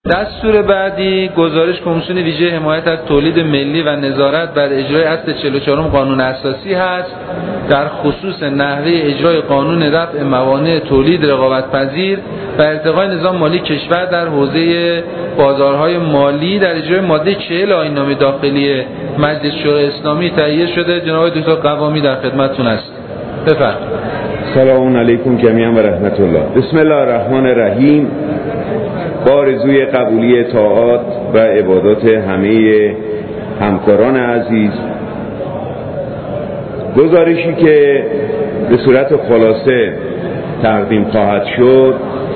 دستور بعدی گزارش کمیسیون ویژه حمایت از تولید ملی و نظارت بر اجرای اصل 44 قانون اساسی هست در خصوص نحوه اجرای قانون رفع موانع تولید رقابت‌پذیر و ارتقای نظام مالی کشور در حوزه بازارهای مالی در اجرای ماده 40 آیین‌نامه داخلی مجلس شورای اسلامی تهیه شده. جناب دکتر قوامی در خدمتتون است. بفرمایید. سلام علیکم جمیعا و رحمت الله. بسم الله الرحمن الرحیم. با آرزوی قبولی طاعات و عبادات همه همکاران عزیز، گزارشی که به صورت خلاصه تقدیم خواهد شد،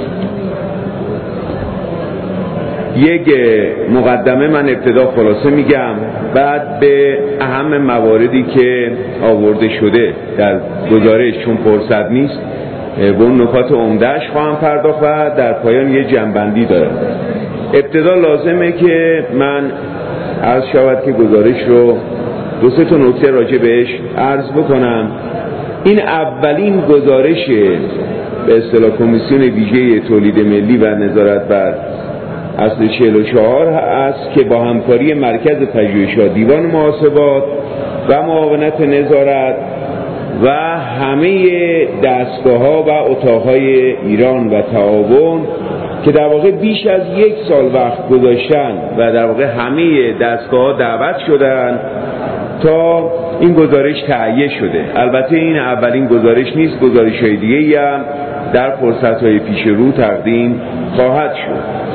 یک مقدمه من ابتدا خلاصه میگم، بعد به اهم مواردی که آورده شده در گزارش، چون فرصت نیست، به اون نکات عمده‌اش خواهم پرداخت و در پایان یه جنبندی دارم. ابتدا لازمه که من عرض شود که گزارش رو دو سه تا نکته راجع بهش عرض بکنم. این اولین گزارش به اصطلاح کمیسیون ویژه تولید ملی و نظارت بر اصل 44 است که با همکاری مرکز پژوهش‌ها، دیوان محاسبات و معاونت نظارت و همه دستگاه‌ها و اتاق‌های ایران و تعاون که در واقع بیش از یک سال وقت گذاشتن و در واقع همه دستگاه‌ها دعوت شدن تا این گزارش تهیه شده. البته این اولین گزارش نیست، گزارش‌های دیگه‌ای هم در فرصت‌های پیش رو تقدیم خواهد شد.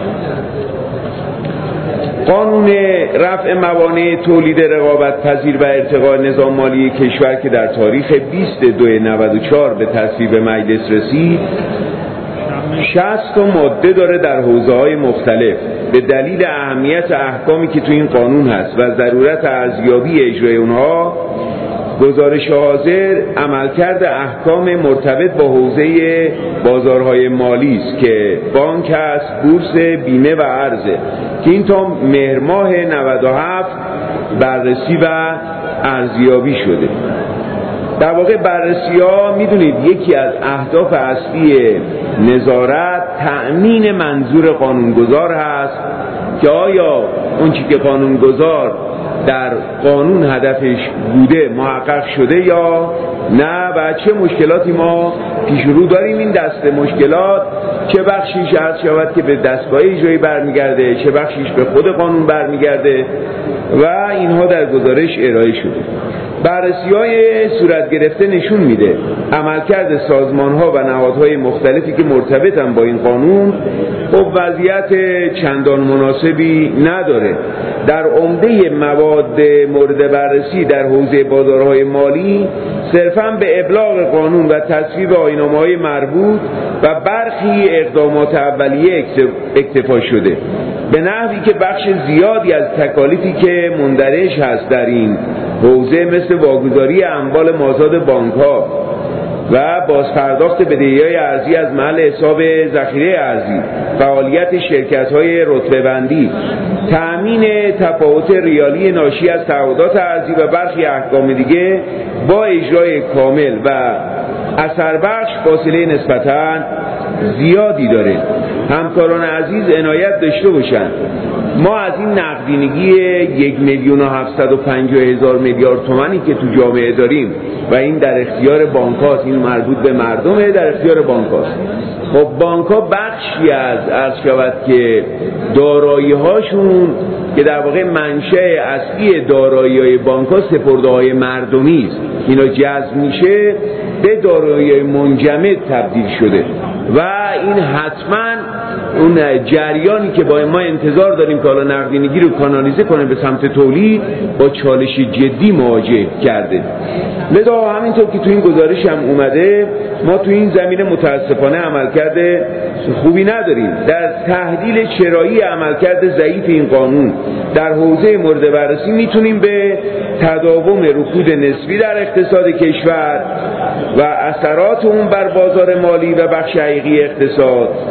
قانون رفع موانع تولید رقابت‌پذیر و ارتقاء نظام مالی کشور که در تاریخ 22/94 به تصویب مجلس رسید 60 تا ماده داره در حوزه‌های مختلف. به دلیل اهمیت احکامی که تو این قانون هست و ضرورت ارزیابی اجرای اونها، گزارش حاضر عملکرد احکام مرتبط با حوزه بازارهای مالی است که بانک است، بورس، بیمه و ارزه که این تا مهر ماه 97 بررسی و ارزیابی شده. در واقع بررسی ها میدونید یکی از اهداف اصلی نظارت تأمین منظور قانونگذار هست که آیا اون چی که قانونگذار در قانون هدفش بوده محقق شده یا نه و چه مشکلاتی ما پیش رو داریم. این دسته مشکلات چه بخشیش عرض شود که به دستگاه اجرایی برمیگرده، چه بخشیش به خود قانون برمیگرده و اینها در گزارش ارائه شده. بررسی‌های صورت گرفته نشون میده عملکرد سازمان‌ها و نهادهای مختلفی که مرتبطن با این قانون خب وضعیت چندان مناسبی نداره. در عمده مواد مورد بررسی در حوزه بازارهای مالی صرفاً به ابلاغ قانون و تصویب آیین‌نامه‌های مربوط و برخی اقدامات اولیه اکتفا شده، به نحوی که بخش زیادی از تکالیفی که مندرج هست در این حوزه مثل واگذاری اموال مازاد بانک‌ها و بازپرداخت بدهی‌های ارزی از محل حساب ذخیره ارزی، فعالیت شرکت‌های رتبه‌بندی، تأمین تفاوت ریالی ناشی از تعهدات ارزی و برخی احکام دیگه با اجرای کامل و اثربخش فاصله نسبتاً زیادی داره. همکاران عزیز عنایت داشته باشند ما از این نقدینگی 1,750,000 میلیارد تومانی که تو جامعه داریم و این در اختیار بانک‌هاست، این مربوط به مردمه، در اختیار بانک‌هاست. خب بانک‌ها بخشی از عرض شود که دارایی‌هاشون که در واقع منشأ اصلی دارایی‌های بانک‌ها سپرده‌های مردمی است، اینا جذب میشه به دارایی منجمد تبدیل شده و این حتما اون جریانی که با ما انتظار داریم که حالا نقدینگی رو کانالیزه کنه به سمت تولید با چالش جدی مواجه کرده. لذا همینطور که تو این گزارش هم اومده ما تو این زمینه متاسفانه عملکرد خوبی نداریم. در تحلیل چرایی عملکرد ضعیف این قانون در حوزه مورد بررسی میتونیم به تداوم رکود نسبی در اقتصاد کشور و اثرات اون بر بازار مالی و بخش حقیقی اقتصاد،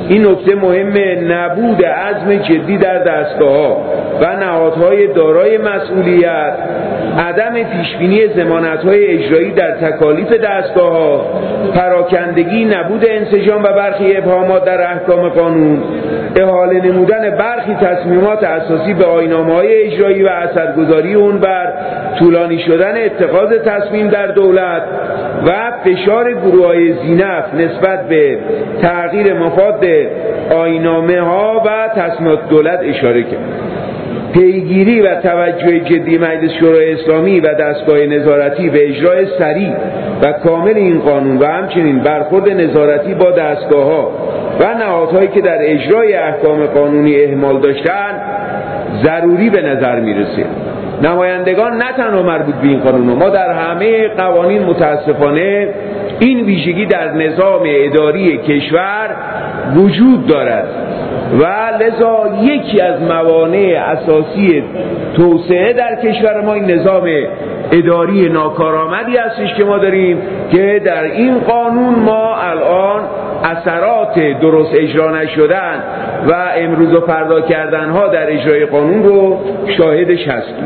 این نکته مهمه، نبود عزم جدی در دستگاه‌ها و نهادهای دارای مسئولیت، عدم پیشبینی ضمانت‌های اجرایی در تکالیف دستگاه‌ها، پراکندگی، نبود انسجام و برخی ابهامات در احکام قانون، احاله نمودن برخی تصمیمات اساسی به آیین‌نامه‌های اجرایی و اثرگذاری اون بر طولانی شدن اتخاذ تصمیم در دولت و فشار گروه‌های ذی‌نفع نسبت به تغییر مفاد آیین‌نامه‌ها و تصمیمات دولت اشاره کرد. پیگیری و توجه جدی مجلس شورای اسلامی و دستگاه نظارتی به اجرای سریع و کامل این قانون و همچنین برخورد نظارتی با دستگاه‌ها و نهادهایی که در اجرای احکام قانونی اهمال داشتند ضروری به نظر میرسه. نمایندگان نه تنها مربوط به این قانون، ما در همه قوانین متاسفانه این ویژگی در نظام اداری کشور وجود دارد و لذا یکی از موانع اساسی توسعه در کشور ما این نظام اداری ناکارآمدی هستش که ما داریم که در این قانون ما الان اثرات درست اجرا نشدن و امروز و فردا کردن ها در اجرای قانون رو شاهدش هستیم.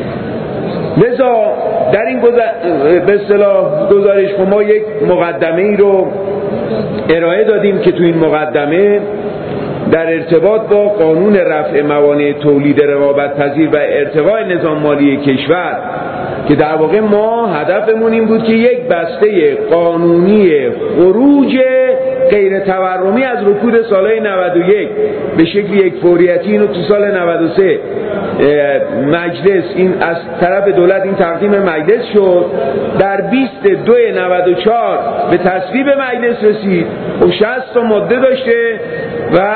لذا در این به اصطلاح گزارش ما یک مقدمه ای رو ارائه دادیم که تو این مقدمه در ارتباط با قانون رفع موانع تولید رقابت‌پذیر و ارتقاء نظام مالی کشور که در واقع ما هدفمون این بود که یک بسته قانونی خروج غیر تورمی از رکود سالهای 91 به شکل یک فوریتی اینو تو سال 93 مجلس این از طرف دولت این تقدیم مجلس شد، در 22/94 به تصویب مجلس رسید و 60 تا ماده داشته و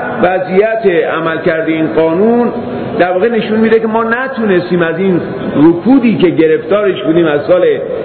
وضعیت عملکرد این قانون در واقع نشون میده که ما نتونستیم از این رکودی که گرفتارش بودیم از سال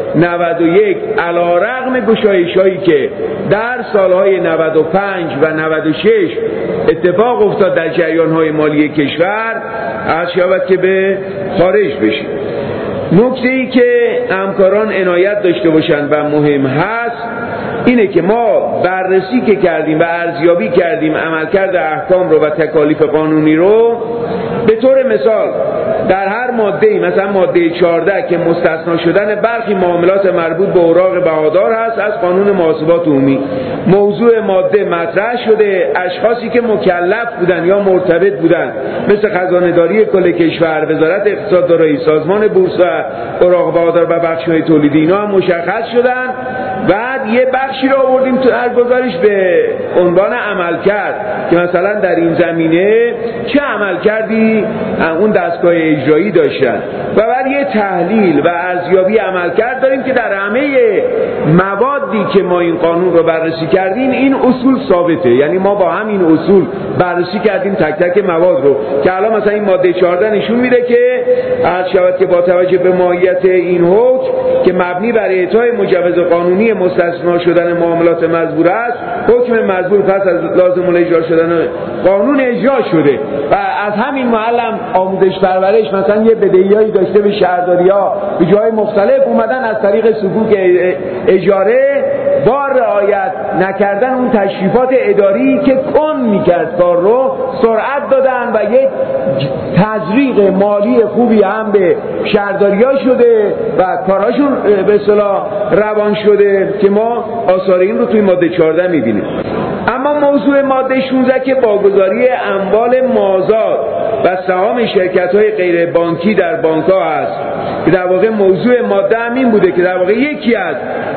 91 علیرغم گشایش‌هایی که در سالهای 95 و 96 اتفاق افتاد در جریان‌های مالی کشور از شود که به خارج بشیم. نکته‌ای که همکاران عنایت داشته باشند و مهم هست اینه که ما بررسی که کردیم و ارزیابی کردیم عملکرد احکام رو و تکالیف قانونی رو به طور مثال در هر ماده‌ای، مثلا ماده 14 که مستثنا شدن برخی معاملات مربوط به اوراق بهادار هست از قانون محاسبات عمومی، موضوع ماده مطرح شده، اشخاصی که مکلف بودن یا مرتبط بودن مثل خزانه‌داری کل کشور، وزارت اقتصاد دارایی، سازمان بورس و اوراق بهادار و بخش‌های تولیدی اینا هم مشخص شدن. بعد یه بخشی رو آوردیم تو گزارش به عنوان عملکرد که مثلا در این زمینه چه عملکردی اون دستگاه اجرایی داشتن و بعد یه تحلیل و ارزیابی عملکرد داریم که در همه موادی که ما این قانون رو بررسی کردیم این اصول ثابته، یعنی ما با همین اصول بررسی کردیم تک تک مواد رو که الان مثلا این ماده 14 نشون میده که از شود که با توجه به ماهیت این حکم که مبنی بر اعطای مجوز قانونی مستثنا شدن معاملات مزبور است، حکم مزبور پس از لازم الاجرا شدن قانون اجرا شده و از همین معلم آموزش پرورش مثلا یه بدهیایی داشته به شهرداری‌ها به جای مختلف اومدن از طریق صکوک اجاره با رعایت نکردن اون تشریفات اداری که کن میکرد کار رو سرعت دادن و یک تزریق مالی خوبی هم به شهرداری‌ها شده و کاراشون به اصطلاح روان شده که ما آثار این رو توی ماده 14 میبینیم. اما موضوع ماده 16 که واگذاری اموال مازاد و سهام شرکت‌های غیر بانکی در بانک‌ها است که در واقع موضوع ماده همین بوده که در واقع یکی از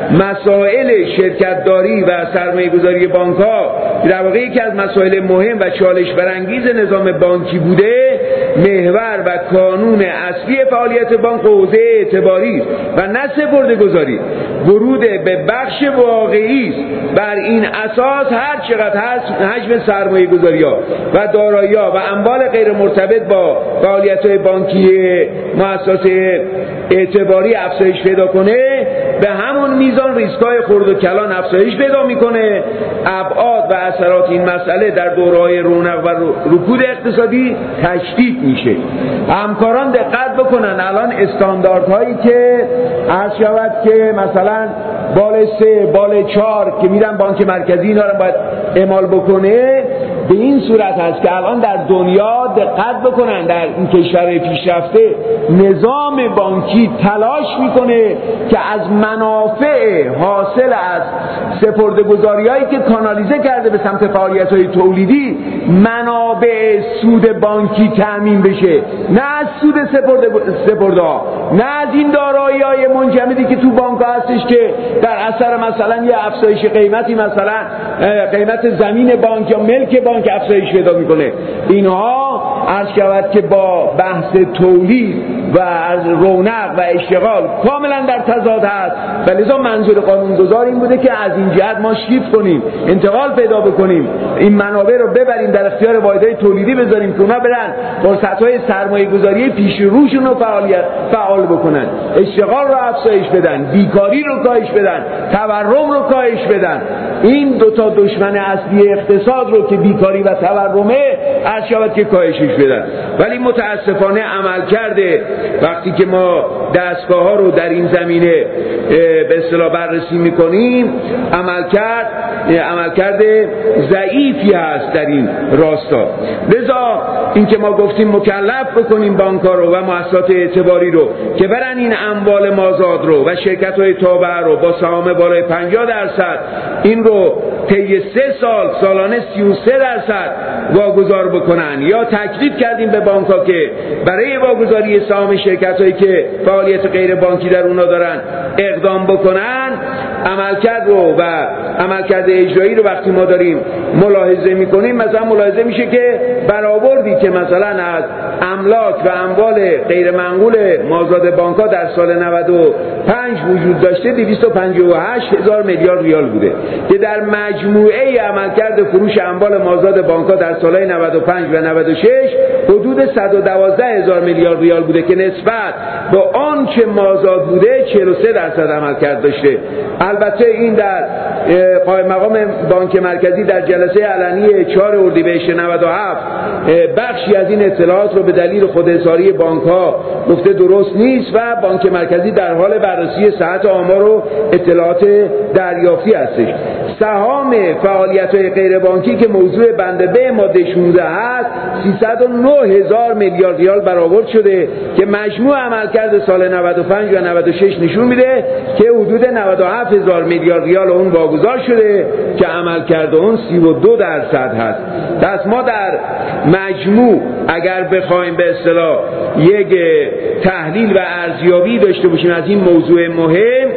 مسائل شرکت‌داری و سرمایه‌گذاری بانک‌ها که در واقع یکی از مسائل مهم و چالش برانگیز نظام بانکی بوده، محور و کانون اصلی فعالیت بانک حوزه اعتباری و نه سپرده‌گذاری، ورود به بخش واقعی است. بر این اساس هر چقدر هست حجم سرمایه‌گذاری‌ها و دارایی‌ها و اموال غیر مرتبط با فعالیت‌های بانکی مؤسسه اعتباری افزایش پیدا کنه، به همون میزان ریسک‌های خرد و کلان افزایش پیدا میکنه. ابعاد و اثرات این مسئله در دوره‌های رونق و رکود اقتصادی تشدید میشه. همکاران دقت بکنن، الان استانداردهایی که عرض شود که مثلا بال 3 بال 4 که میرن بانک مرکزی اینا رو باید اعمال بکنه، به این صورت هست که الان در دنیا دقت بکنن، در این کشور پیشرفته نظام بانکی تلاش میکنه که از منافع حاصل از سپرده‌گذاری‌هایی که کانالیزه کرده به سمت فعالیت‌های تولیدی منابع سود بانکی تأمین بشه، نه از سود سپرده‌ها، نه از این دارایی‌های منجمدی که تو بانک‌ها هستش که در اثر مثلا یه افزایش قیمتی، مثلا قیمت زمین بانک یا ملک بانک افزایش پیدا میکنه. اینها عرض شود که با بحث تولید و از رونق و اشتغال کاملا در تضاد هست و لذا منظور قانونگذار این بوده که از این جهت ما شیفت کنیم، انتقال پیدا بکنیم، این منابع رو ببریم در اختیار واحدهای تولیدی بذاریم که اونا برن فرصت‌های سرمایه‌گذاری پیش روشون رو فعال بکنن، اشتغال رو افزایش بدن، بیکاری رو کاهش بدن، تورم رو کاهش بدن. این دو تا دشمن اصلی اقتصاد رو که بیکاری و تورمه عرض شود که کاهشش بدن. ولی متاسفانه عمل کرده وقتی که ما دستگاه‌ها رو در این زمینه به اصطلاح بررسی می‌کنیم، عملکرد ضعیفی هست در این راستا. لذا این که ما گفتیم مکلف بکنیم بانک‌ها رو و مؤسسات اعتباری رو که برن این اموال مازاد رو و شرکت‌های تابعه رو با سهام بالای 50% این رو طی 3 سال سالانه 33% واگذار بکنن، یا تکلیف کردیم به بانک‌ها که برای واگذاری سهام شرکت‌هایی که فعالیت غیر بانکی در اونا دارن اقدام بکنن. عملکرد رو و عملکرد اجرایی رو وقتی ما داریم ملاحظه می‌کنیم، مثلا ملاحظه میشه که برآوردی که مثلا از املاک و اموال غیر منقول مازاد بانک‌ها در سال 95 وجود داشته 258,000 میلیارد ریال بوده که در مجموعه عملکرد فروش اموال مازاد بانک‌ها در سالهای 95 و 96 حدود 112,000 میلیارد ریال بوده که نسبت به آنچه مازاد بوده 43% عملکرد داشته. البته این در قائم مقام بانک مرکزی در جلسه علنی 4 اردیبهشت 97 بخشی از این اطلاعات رو به دلیل خودانحصاری بانک‌ها گفته درست نیست و بانک مرکزی در حال بررسی صحت آمار و اطلاعات دریافتی هستش. سهام فعالیت‌های غیر بانکی که موضوع بند ب ماده 16 هست 309,000 میلیارد ریال برآورد شده که مجموع عملکرد سال 95 و 96 نشون میده که حدود 97,000 میلیارد ریال اون واگذار شده که عملکرد اون 32% هست. پس ما در مجموع اگر بخوایم به اصطلاح یک تحلیل و ارزیابی داشته باشیم از این موضوع مهم،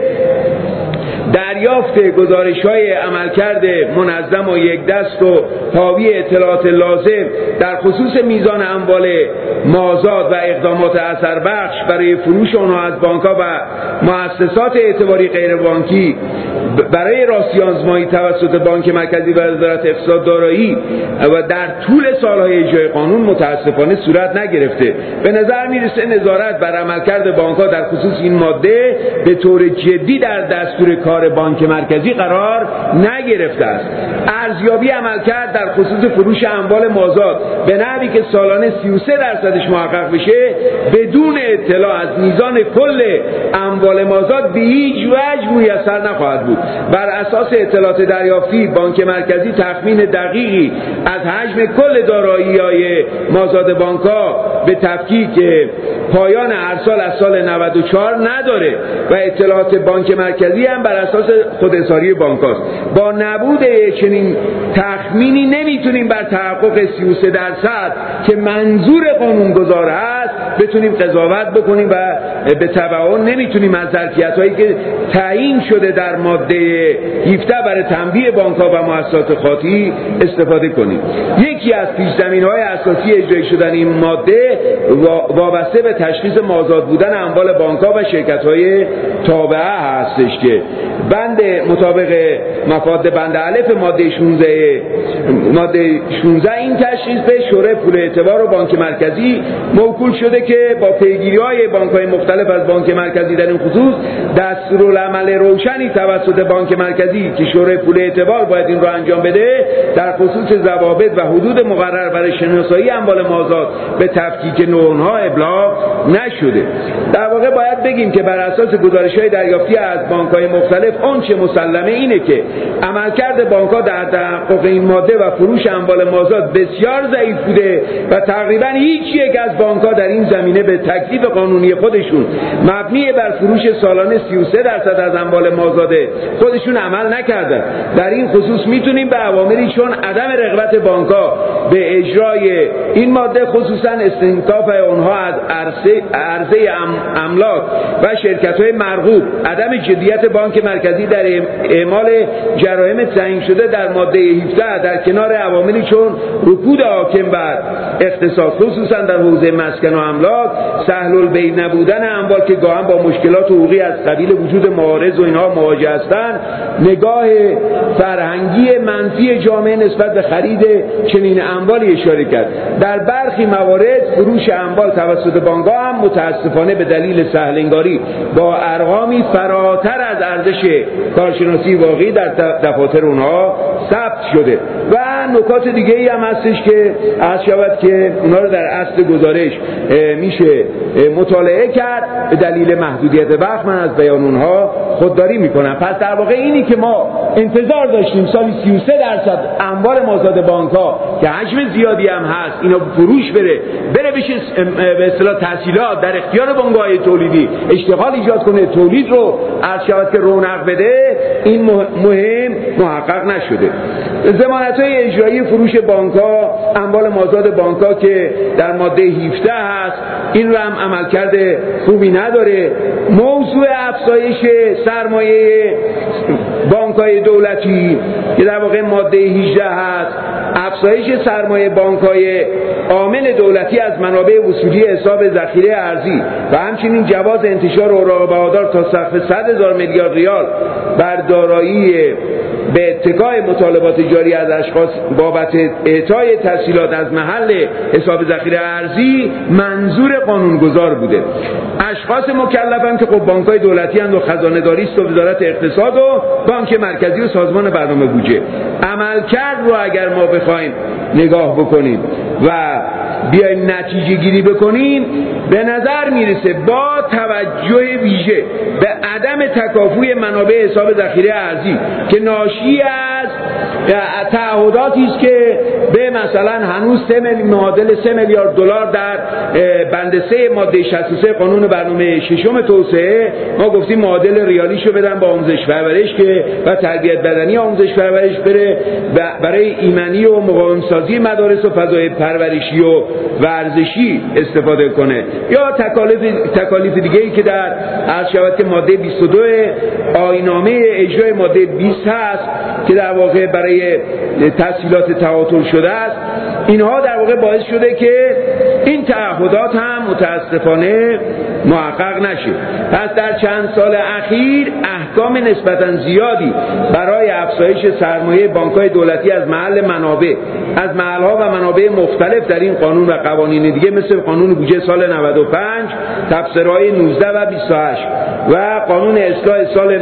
دریافت گزارش‌های عملکرد منظم و یک دست و حاوی اطلاعات لازم در خصوص میزان اموال مازاد و اقدامات اثر بخش برای فروش آنها از بانک‌ها و مؤسسات اعتباری غیر بانکی برای راستی آزمایی توسط بانک مرکزی و وزارت اقتصاد دارایی و در طول سالهای اجرای قانون متاسفانه صورت نگرفته. به نظر میرسه نظارت بر عملکرد بانک‌ها در خصوص این ماده به طور جدی در دستور کار بانک مرکزی قرار نگرفته است. ارزیابی عملکرد در خصوص فروش اموال مازاد به نحوی که سالانه 33% محقق بشه بدون اطلاع از میزان کل اموال مازاد به هیچ وجه میسر نخواهد بود. بر اساس اطلاعات دریافتی بانک مرکزی تخمین دقیقی از حجم کل دارایی‌های مازاد بانک‌ها به تفکیک پایان هر سال از سال 94 نداره و اطلاعات بانک مرکزی هم بر اساس خودانحصاری بانک‌هاست. با نبود چنین تخمینی نمیتونیم بر تحقق 33% که منظور قانونگذار هست بتونیم قضاوت بکنیم و به تبعون نمیتونیم از ظرفیت‌هایی که تعیین شده در ماده 17 برای تنبیه بانک‌ها و مؤسسات خاطی استفاده کنیم. یکی از پیش‌زمینه‌های اساسی اجرایی شدن این ماده وابسته به تشخیص مازاد بودن اموال بانک‌ها و شرکت‌های تابعه هستش که مطابق مفاد بند الف ماده 16 این تشخیص به شورای پول اعتبار و بانک مرکزی موکول شده که با پیگیری‌های بانک‌های مختلف از بانک مرکزی در این خصوص دستورالعمل روشنی توسط بانک مرکزی که شورای پول اعتبار باید این رو انجام بده در خصوص ضوابط و حدود مقرر برای شناسایی اموال مازاد به تفکیک نوع‌ها ابلاغ نشده. در واقع باید بگیم که بر اساس گزارش‌های دریافتی از بانک‌های مختلف آنچه مسلمه اینه که عملکرد بانک‌ها در تحقق این ماده و فروش اموال مازاد بسیار ضعیف بوده و تقریبا هیچ یک از بانک‌ها در این زمینه به تکلیف قانونی خودشون مبنی بر فروش سالانه 33% از اموال مازاد خودشون عمل نکردن. در این خصوص میتونیم به عواملی چون عدم رغبت بانک‌ها به اجرای این ماده، خصوصا استنکاف اونها از عرضه املاک و شرکت‌های مرغوب، عدم جدیت بانک مرکزی در اعمال جرایم تعیین شده در ماده 17 در کنار عواملی چون رکود حاکم بر اقتصاد خصوصا در حوزه مسکن و املاک، سهل البیع نبودن اموال که گاهن با مشکلات حقوقی از قبیل وجود معارض و اینها مواجه هستند، نگاه فرهنگی منفی جامعه نسبت به خرید چنین اموالی اشاره کرد. در برخی موارد فروش اموال توسط بانک‌ها هم متاسفانه به دلیل سهل‌انگاری با ارقامی فراتر از ارزش کارشناسی واقعی در دفاتر اونها ثبت شده. و نکات دیگه ای هم هستش که عرض شود که اونا رو در اصل گزارش میشه مطالعه کرد. به دلیل محدودیت وقت من از بیان اونها خودداری میکنم. پس در واقع اینی که ما انتظار داشتیم سالی 33% اموال مازاد بانک‌ها که حجم زیادی هم هست اینا فروش بره بشه به اصطلاح تسهیلات در اختیار بانک‌های تولیدی اشتغال ایجاد کنه، تولید رو عرض شود که رونق بده، این مهم محقق نشده. ضمانت‌های اجرایی فروش بانک‌ها اموال مازاد بانک‌ها که در ماده 17 هست این رو هم عملکرد خوبی نداره. موضوع افزایش سرمایه بانک‌های دولتی که در واقع ماده 18 هست، افزایش سرمایه بانک‌های عامل دولتی از منابع وصولی حساب ذخیره ارزی و همچنین جواز انتشار اوراق بهادار تا سقف 100,000 میلیارد ریال بر دارایی به اتکای مطالبات جاری از اشخاص بابت اعطای تسهیلات از محل حساب ذخیره ارزی منظور قانونگذار بوده. اشخاص مکلفن که خب بانک‌های دولتی اند و خزانه داری است و وزارت اقتصاد و بانک مرکزی و سازمان برنامه بودجه. عملکرد رو اگر ما بخوایم نگاه بکنیم و بیایم نتیجه گیری بکنیم به نظر میرسه با توجه ویژه به عدم تکافؤ منابع حساب ذخیره ارزی که ناشی از تعهداتی است که به مثلا هنوز معادل 3 میلیارد دلار در بند 3 ماده 63 قانون برنامه ششم توسعه ما گفتیم معادل ریالیشو بدن با آموزش پرورش که و تربیت بدنی آموزش پرورش بره برای ایمنی و مقاوم سازی مدارس و فضای پرورشی و ورزشی استفاده کنه، یا تکالیف دیگه ای که در عرض شود که ماده 22 آیین‌نامه اجرای ماده 20 هست که در واقع برای تسهیلات تعاطل شده است. اینها در واقع باعث شده که این تعهدات هم متاسفانه محقق نشه. پس در چند سال اخیر احکام نسبتاً زیادی برای افزایش سرمایه بانک‌های دولتی از محل منابع از محل‌ها و منابع مختلف در این قانون و قوانین دیگه مثل قانون بودجه سال 95 تفسیرهای 19 و 28 و قانون اصلاح سال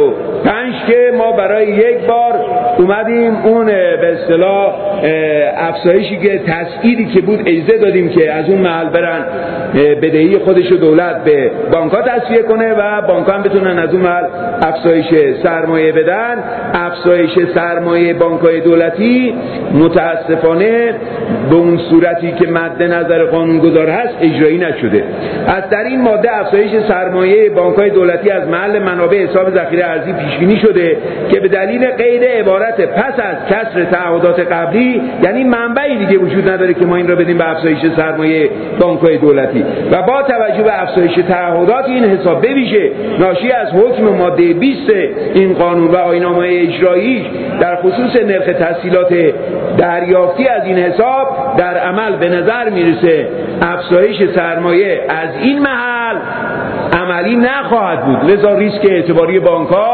95 که ما برای یک بار اومدیم اون به اصطلاح افزایشی که تسهیلی که بود اجازه دادیم که از اون محل برن بدهی خودش رو دولت به بانک‌ها تصفیه کنه و بانک‌ها هم بتونن از اون محل افزایش سرمایه بدن. افزایش سرمایه بانک‌های دولتی متاسفانه به اون صورتی که مد نظر قانونگذار هست اجرایی نشده. از در این ماده افزایش سرمایه بانک‌های دولتی از محل منابع حساب ذخیره ارزی پیش بینی شده که به دلیل قید عبارت پس از کسر تعهدات قبلی، یعنی منبعی دیگه وجود نداره که ما این را بدیم به افزایش سرمایه بانک‌های دولتی و با توجه به افزایش تعهدات این حساب به ویژه ناشی از حکم ماده 20 این قانون و آیین‌نامه اجراییش در خصوص نرخ تسهیلات دریافتی از این حساب در عمل به نظر میرسه افزایش سرمایه از این محل عملی نخواهد بود. لذا ریسک اعتباری بانک‌ها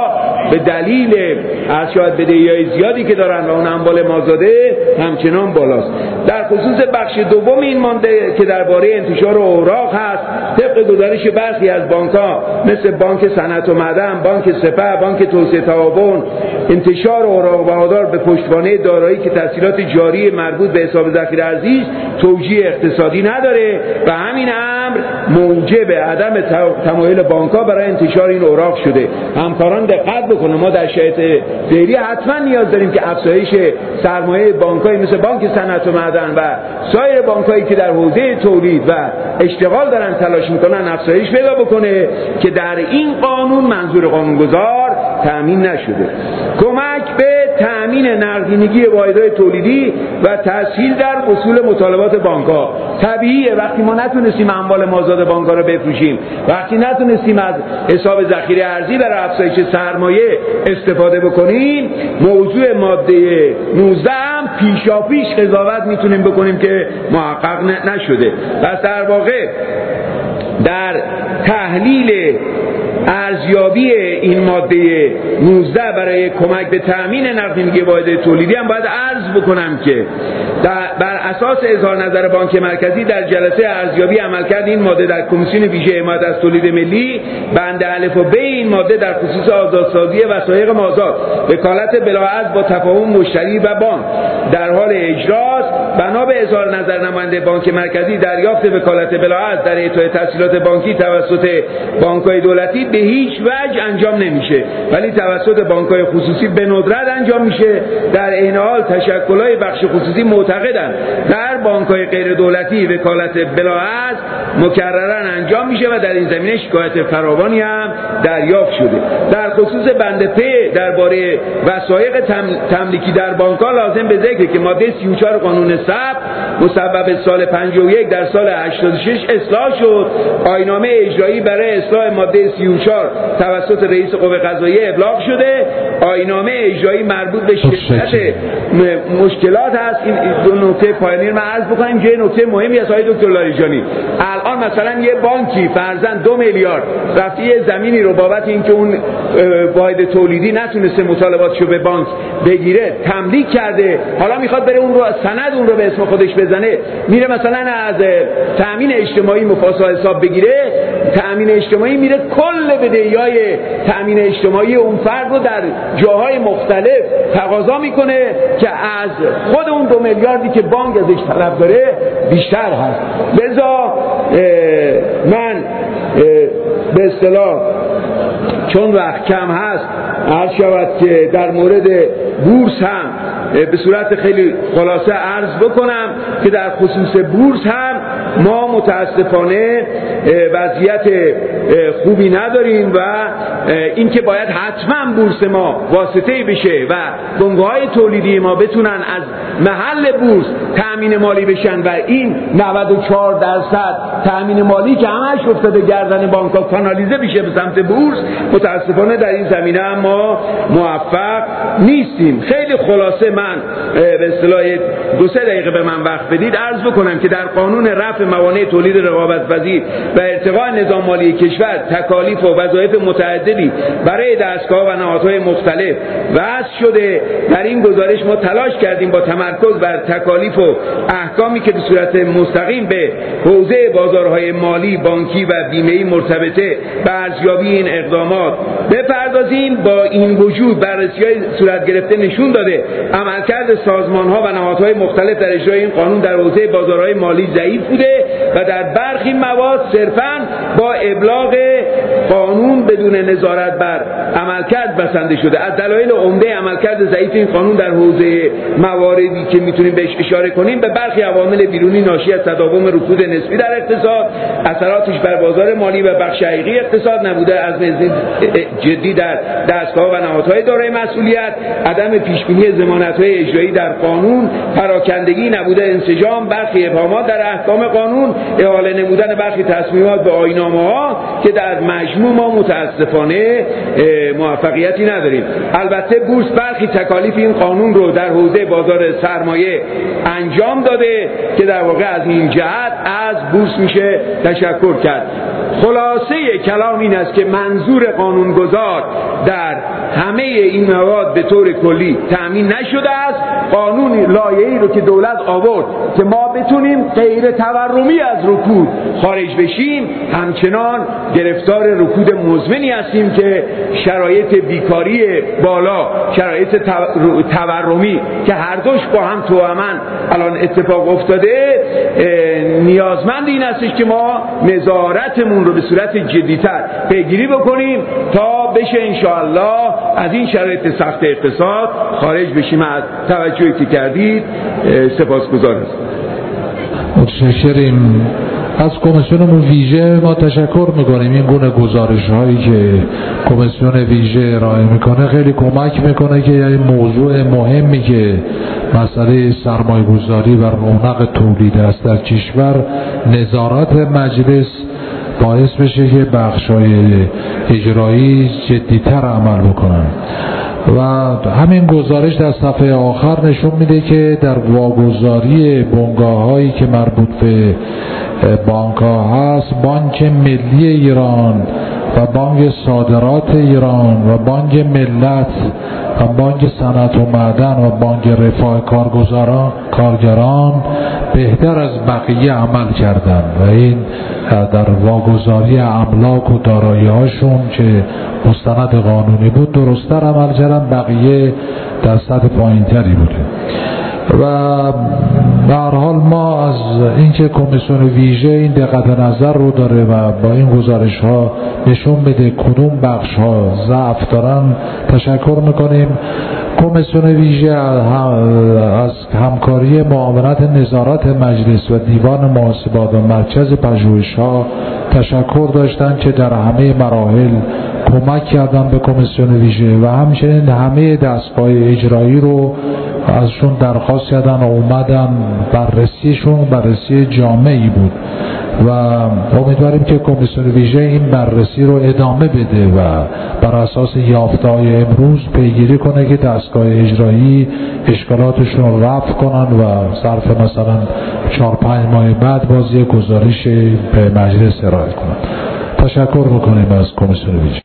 به دلیل ارشاد بدهی‌های زیادی که دارن و اون اموال مازاده همچنان بالاست. در خصوص بخش دوم این مانده که درباره انتشار اوراق هست، طبق گزارش برخی از بانک‌ها مثل بانک صنعت و معدن، بانک سپه، بانک توسعه تعاون، انتشار اوراق بهادار به پشتوانه دارایی که تسهیلات جاری مربوط به حساب ذخیره ارزی است توجیه اقتصادی نداره و همین امر موجب عدم تمایل بانک‌ها برای انتشار این اوراق شده. همکاران دقت بکنه، ما در شرایط فعلی حتما نیاز داریم که افزایش سرمایه بانک‌های مثل بانک صنعت و معدن و سایر بانک‌هایی که در حوزه تولید و اشتغال دارن تلاش میکنن افزایش پیدا بکنه که در این قانون منظور قانونگذار تأمین نشده. کمک به تأمین نقدینگی واحدهای تولیدی و تسهیل در وصول مطالبات بانک‌ها. طبیعیه وقتی ما نتونستیم اموال مازاد بانک‌ها رو بفروشیم، وقتی نتونستیم از حساب ذخیره ارزی برای افزایش سرمایه استفاده بکنیم، موضوع ماده 19 هم پیشاپیش قضاوت میتونیم بکنیم که محقق نشده. پس در واقع در تحلیل ارزیابی این ماده 19 برای کمک به تأمین نقدینگی واحد تولیدی هم باید عرض بکنم که بر اساس اظهار نظر بانک مرکزی در جلسه ارزیابی عملکرد این ماده در کمیسیون ویژه حمایت از تولید ملی، بند الف و ب این ماده در خصوص آزادسازی وثایق مازاد وکالت بلاعرض با تفاهم مشتری و بانک در حال اجراست. بنا به اظهار نظر نماینده بانک مرکزی، دریافت وکالت بلاعرض در اعطای تسهیلات بانکی توسط بانک‌های دولتی به هیچ وجه انجام نمیشه، ولی توسط بانک‌های خصوصی به ندرت انجام میشه. در این حال تشکل‌های بخش خصوصی معتقدند در بانک‌های غیر دولتی وکالت بلاعرض مکرراً انجام میشه و در این زمینه شکایت فراوانی هم دریافت شده. در خصوص بند پ درباره وثایق تملیکی در بانک‌ها لازم به ذکر که ماده 34 قانون ثبت مصوب سال 51 در سال 86 اصلاح شد. آیین‌نامه اجرایی برای اصلاح ماده 34 توسط رئیس قوه قضاییه ابلاغ شده. آیین‌نامه اجرایی مربوط به شدت مشکلات هست. این دو نکته پایانی رو من عرض بکنم که نکته مهمی است آقای دکتر لاریجانی. الان مثلا یه بانکی فرضاً 2 میلیارد رفته یه زمینی رو بابت اینکه اون واحد تولیدی نتونسته مطالباتشو به بانک بگیره تملیک کرده، حالا میخواد بره اون رو سند اون رو به اسم خودش بزنه، میره مثلا از تامین اجتماعی مفاسا حساب بگیره، تامین اجتماعی میره کل بدهی‌های تامین اجتماعی اون فرد رو در جاهای مختلف تقاضا میکنه که از خود اون 2 میلیاردی که بانک ازش طلب داره بیشتر هست. لذا من به اصطلاح چون وقت کم هست عرض شود که در مورد بورس هم به صورت خیلی خلاصه عرض بکنم که در خصوص بورس هم ما متاسفانه وضعیت خوبی نداریم و اینکه باید حتما بورس ما واسطه‌ای بشه و بنگاه‌های تولیدی ما بتونن از محل بورس تأمین مالی بشن و این 94% تأمین مالی که همش افتاده گردن بانک‌ها کانالیزه بشه به سمت بورس. متاسفانه در این زمینه هم ما موفق نیستیم. خیلی خلاصه من به اصطلاح 2-3 دقیقه به من وقت بدید عرض بکنم که در قانون رفع موانع تولید رقابت‌پذیر و ارتقاء نظام مالی کشور تکالیف و وظایف متعددی برای دستگاه و نهادهای مختلف وضع شده. در این گزارش ما تلاش کردیم با تمرکز بر تکالیف و احکامی که به صورت مستقیم به حوزه بازارهای مالی، بانکی و بیمه‌ای مرتبطه به ارزیابی این اقدامات بپردازیم. با این وجود بررسی‌های صورت گرفته نشون داده عملکرد سازمان‌ها و نهادهای مختلف در اجرای این قانون در حوزه بازارهای مالی ضعیف بوده و در برخی موارد صرفاً با ابلاغ قانون بدون نظارت بر عملکرد بسنده شده. از دلایل عمده عملکرد ضعیف این قانون در حوزه مواردی که میتونیم بهش اشاره کنیم به برخی عوامل بیرونی ناشی از تداوم رکود نسبی در اقتصاد، اثراتش بر بازار مالی و بخش حقیقی اقتصاد، نبوده عزم جدی در دستگاه و نهادهای دارای مسئولیت، عدم پیشبینی ضمانت‌های اجرایی در قانون، پراکندگی، نبوده انسجام، برخی ابهامات در احکام قانون، احاله نمودن برخی تصمیمات به آیین‌نامه‌ها که در مجموع ما متاسفانه موفقیتی نداریم. البته بورس برخی تکالیف این قانون رو در حوزه بازار سرمایه انجام داده که در واقع از این جهت از بورس میشه تشکر کرد. خلاصه کلام این است که منظور قانونگذار در همه این مواد به طور کلی تأمین نشده است. قانون لایحه‌ای رو که دولت آورد که ما بتونیم غیر تورمی از رکود خارج بشیم، همچنان گرفتار رکود مزمنی هستیم که شرایط بیکاری بالا، شرایط تورمی که هر دوش با هم توأماً الان اتفاق افتاده، نیازمند این هستش که ما نظارتمون رو به صورت جدی‌تر پیگیری بکنیم تا بشه انشاءالله از این شرایط سخت اقتصاد خارج بشیم. از توجهی که کردید سپاسگزار هستم. متشکریم. از کمیسیون ویژه ما تشکر میکنیم. این گونه گزارش هایی که کمیسیون ویژه ارائه میکنه خیلی کمک میکنه که یه موضوع مهمی که مسئله سرمایه گذاری و رونق تولید است در کشور، نظارت مجلس باعث بشه که بخش‌های اجرایی جدی‌تر عمل بکنن. و همین گزارش در صفحه آخر نشون میده که در واگذاری بنگاه‌هایی که مربوط به بانک‌ها هست، بانک ملی ایران و بانک صادرات ایران و بانک ملت و بانک صنعت و معدن و بانک رفاه کارگران بهتر از بقیه عمل کردند و این در واگذاری املاک و دارایی‌هاشون که مستند قانونی بود درست‌تر عمل کردن، بقیه در سطح پایین‌تری بوده. و به هر حال ما از اینکه کمیسیون ویژه این دقت نظر رو داره و با این گزارش ها نشون میده کدوم بخش ها ضعف دارن تشکر میکنیم. کمیسیون ویژه از همکاری معاونت نظارت مجلس و دیوان محاسبات و مرکز پژوهش‌ها تشکر داشتن که در همه مراحل کمک کردن به کمیسیون ویژه و همچنین همه دستگاه اجرایی رو ازشون درخواست کردن و اومدن بررسیشون بررسی جامعی بود و امیدواریم که کمیسیون ویژه این بررسی رو ادامه بده و بر اساس یافته‌های امروز پیگیری کنه که دستگاه اجرایی اشکالاتشون رو رفع کنن و ظرف مثلا 4-5 ماه بعد باز یک گزارش به مجلس ارائه کنن. تشکر میکنیم از کمیسیون ویژه.